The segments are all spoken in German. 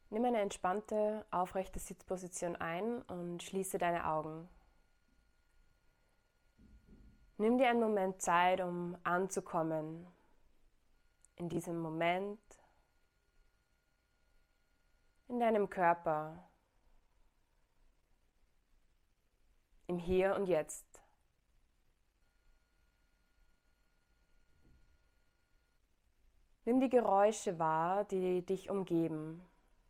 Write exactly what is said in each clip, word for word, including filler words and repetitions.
Nimm eine entspannte, aufrechte Sitzposition ein und schließe deine Augen. Nimm dir einen Moment Zeit, um anzukommen in diesem Moment, in deinem Körper, im Hier und Jetzt. Nimm die Geräusche wahr, die dich umgeben.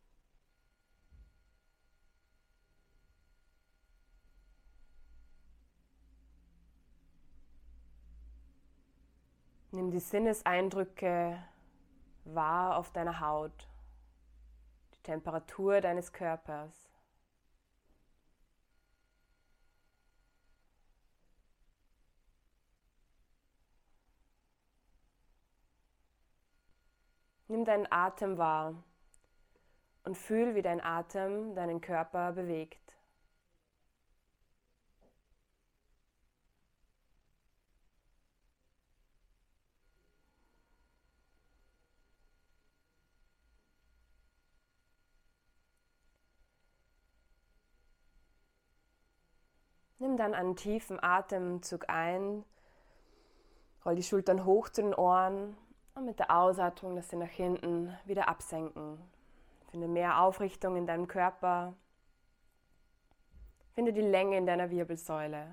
Nimm die Sinneseindrücke wahr auf deiner Haut, die Temperatur deines Körpers. Nimm deinen Atem wahr und fühl, wie dein Atem deinen Körper bewegt. Nimm dann einen tiefen Atemzug ein, roll die Schultern hoch zu den Ohren und mit der Ausatmung lass sie nach hinten wieder absenken. Finde mehr Aufrichtung in deinem Körper. Finde die Länge in deiner Wirbelsäule.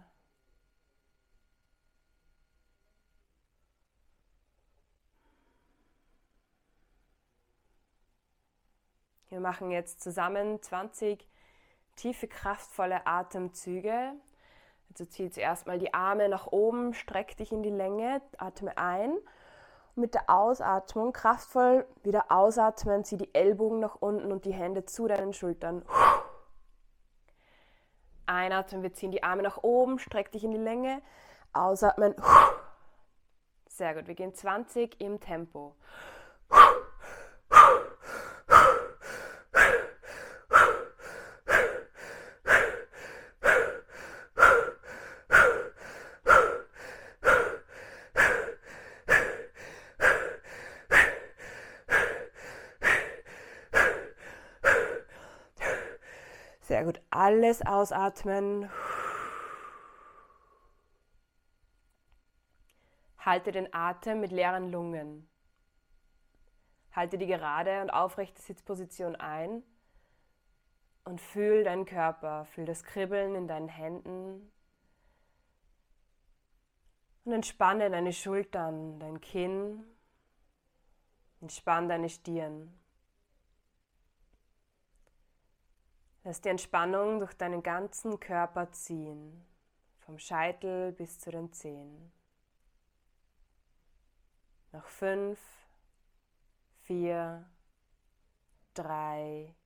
Wir machen jetzt zusammen zwanzig tiefe, kraftvolle Atemzüge. Also zieh zuerst mal die Arme nach oben, streck dich in die Länge, atme ein. Und mit der Ausatmung kraftvoll wieder ausatmen, zieh die Ellbogen nach unten und die Hände zu deinen Schultern. Einatmen, wir ziehen die Arme nach oben, streck dich in die Länge. Ausatmen. Sehr gut, wir gehen zwanzig im Tempo. Sehr gut, alles ausatmen. Halte den Atem mit leeren Lungen. Halte die gerade und aufrechte Sitzposition ein und fühl deinen Körper, fühl das Kribbeln in deinen Händen und entspanne deine Schultern, dein Kinn, entspann deine Stirn. Lass die Entspannung durch deinen ganzen Körper ziehen, vom Scheitel bis zu den Zehen. Noch fünf, vier, drei,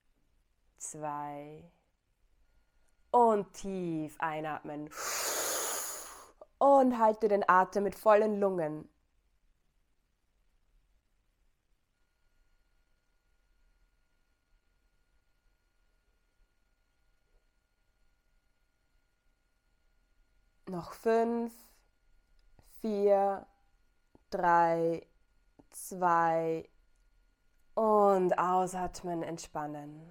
zwei und tief einatmen. Und halte den Atem mit vollen Lungen. Noch fünf, vier, drei, zwei und ausatmen, entspannen.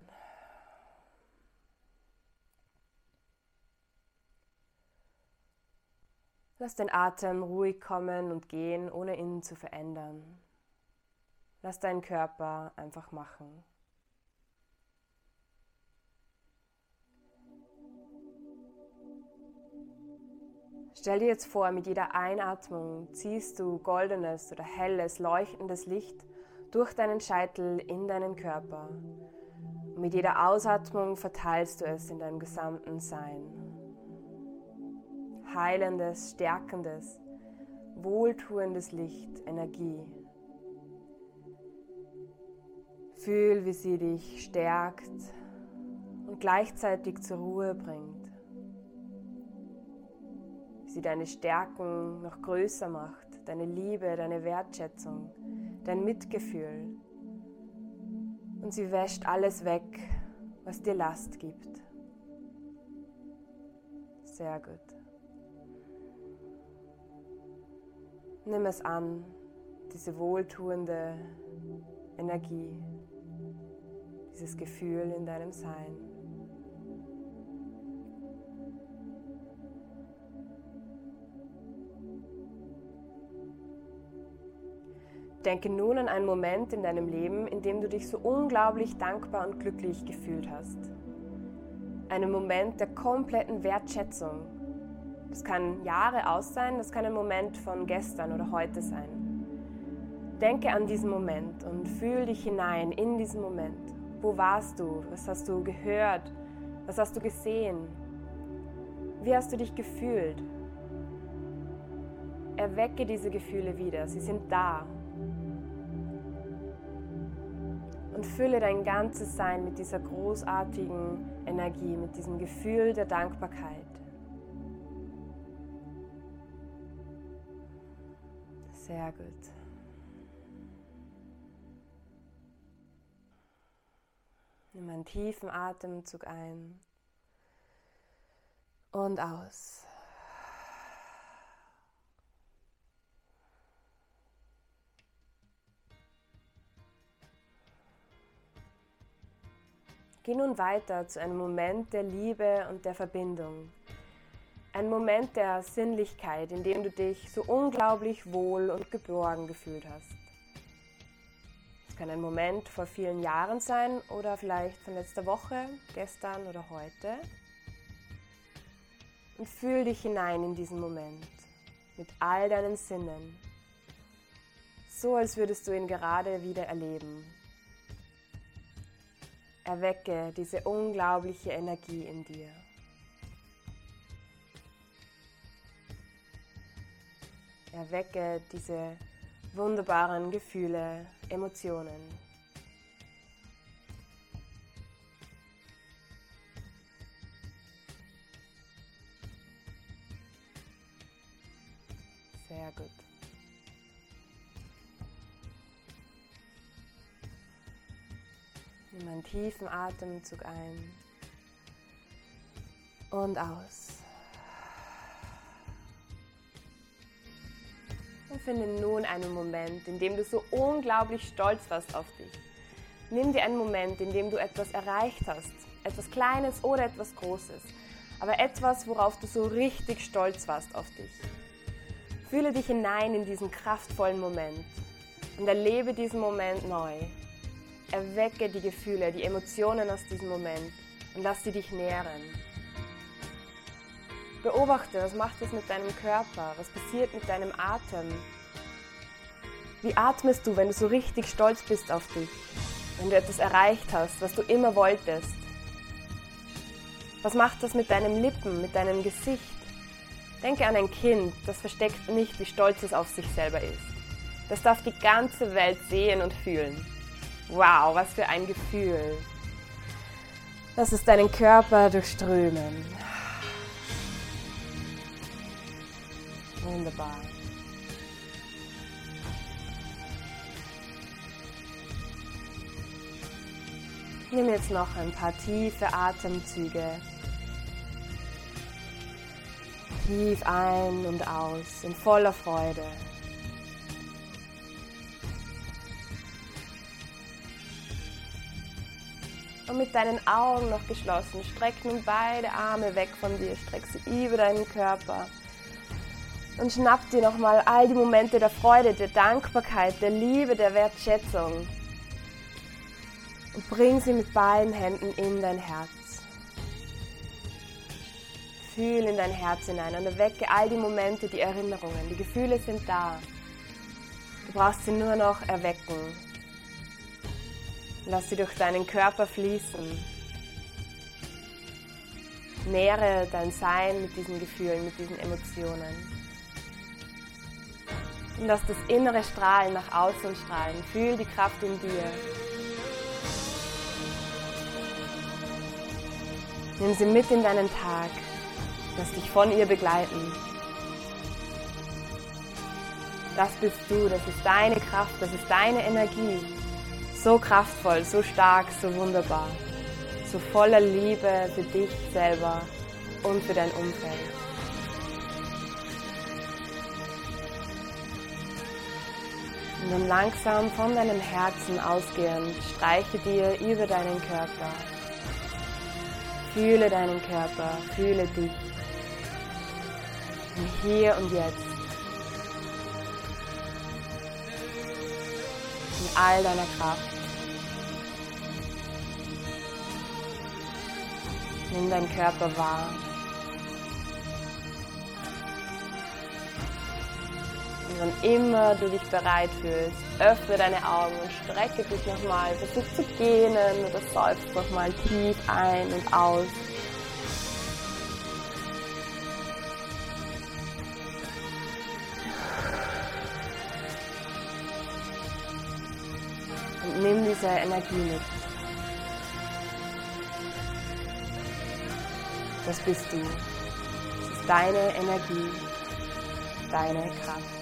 Lass den Atem ruhig kommen und gehen, ohne ihn zu verändern. Lass deinen Körper einfach machen. Stell dir jetzt vor, mit jeder Einatmung ziehst du goldenes oder helles, leuchtendes Licht durch deinen Scheitel in deinen Körper. Und mit jeder Ausatmung verteilst du es in deinem gesamten Sein. Heilendes, stärkendes, wohltuendes Licht, Energie. Fühl, wie sie dich stärkt und gleichzeitig zur Ruhe bringt. Wie sie deine Stärken noch größer macht, deine Liebe, deine Wertschätzung, dein Mitgefühl. Und sie wäscht alles weg, was dir Last gibt. Sehr gut. Nimm es an, diese wohltuende Energie, dieses Gefühl in deinem Sein. Denke nun an einen Moment in deinem Leben, in dem du dich so unglaublich dankbar und glücklich gefühlt hast. Einen Moment der kompletten Wertschätzung. Das kann Jahre aus sein, das kann ein Moment von gestern oder heute sein. Denke an diesen Moment und fühl dich hinein in diesen Moment. Wo warst du? Was hast du gehört? Was hast du gesehen? Wie hast du dich gefühlt? Erwecke diese Gefühle wieder, sie sind da. Und fülle dein ganzes Sein mit dieser großartigen Energie, mit diesem Gefühl der Dankbarkeit. Sehr gut. Nimm einen tiefen Atemzug ein und aus. Geh nun weiter zu einem Moment der Liebe und der Verbindung. Ein Moment der Sinnlichkeit, in dem du dich so unglaublich wohl und geborgen gefühlt hast. Es kann ein Moment vor vielen Jahren sein oder vielleicht von letzter Woche, gestern oder heute. Und fühl dich hinein in diesen Moment mit all deinen Sinnen. So, als würdest du ihn gerade wieder erleben. Erwecke diese unglaubliche Energie in dir. Erwecke diese wunderbaren Gefühle, Emotionen. Sehr gut. Nimm einen tiefen Atemzug ein und aus. Und finde nun einen Moment, in dem du so unglaublich stolz warst auf dich. Nimm dir einen Moment, in dem du etwas erreicht hast, etwas Kleines oder etwas Großes, aber etwas, worauf du so richtig stolz warst auf dich. Fühle dich hinein in diesen kraftvollen Moment und erlebe diesen Moment neu. Erwecke die Gefühle, die Emotionen aus diesem Moment und lass sie dich nähren. Beobachte, was macht es mit deinem Körper, was passiert mit deinem Atem. Wie atmest du, wenn du so richtig stolz bist auf dich, wenn du etwas erreicht hast, was du immer wolltest? Was macht das mit deinen Lippen, mit deinem Gesicht? Denke an ein Kind, das versteckt nicht, wie stolz es auf sich selber ist. Das darf die ganze Welt sehen und fühlen. Wow, was für ein Gefühl. Lass es deinen Körper durchströmen. Wunderbar. Nimm jetzt noch ein paar tiefe Atemzüge. Tief ein und aus, in voller Freude. Und mit deinen Augen noch geschlossen, streck nun beide Arme weg von dir, streck sie über deinen Körper. Und schnapp dir nochmal all die Momente der Freude, der Dankbarkeit, der Liebe, der Wertschätzung. Und bring sie mit beiden Händen in dein Herz. Fühl in dein Herz hinein und erwecke all die Momente, die Erinnerungen. Die Gefühle sind da. Du brauchst sie nur noch erwecken. Lass sie durch deinen Körper fließen. Nähre dein Sein mit diesen Gefühlen, mit diesen Emotionen. Und lass das innere Strahlen nach außen strahlen. Fühl die Kraft in dir. Nimm sie mit in deinen Tag. Lass dich von ihr begleiten. Das bist du, das ist deine Kraft, das ist deine Energie. So kraftvoll, so stark, so wunderbar. So voller Liebe für dich selber und für dein Umfeld. Und dann langsam von deinem Herzen ausgehend, streiche dir über deinen Körper. Fühle deinen Körper, fühle dich. Im Hier und Jetzt. In all deiner Kraft. Nimm deinen Körper wahr. Und wann immer du dich bereit fühlst, öffne deine Augen und strecke dich nochmal, versuch zu gähnen oder seufzt nochmal tief ein und aus. Und nimm diese Energie mit. Das bist du. Das ist deine Energie, deine Kraft.